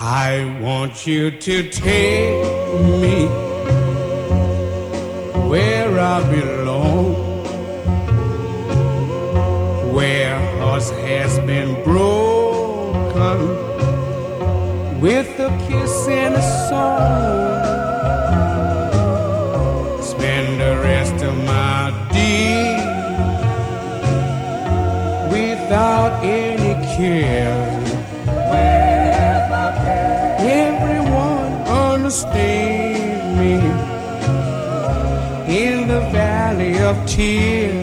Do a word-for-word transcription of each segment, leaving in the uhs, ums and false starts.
I want you to take me where I belong, where hearts has been broken with a kiss and a song. Spend the rest of my days without any care. Everyone understand me in the valley of tears.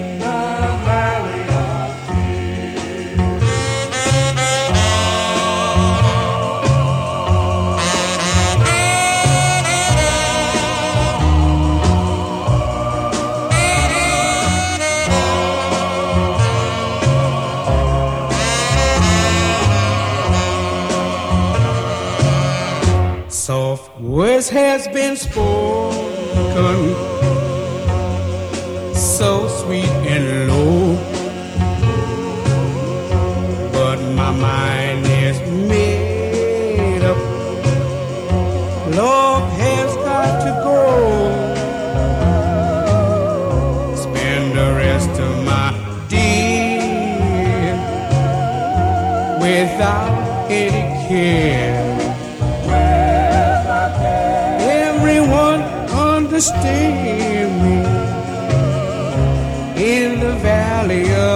Soft words has been spoken, so sweet and low, but my mind is made up. Love has got to go. Spend the rest of my days without any care. Understand me in the valley of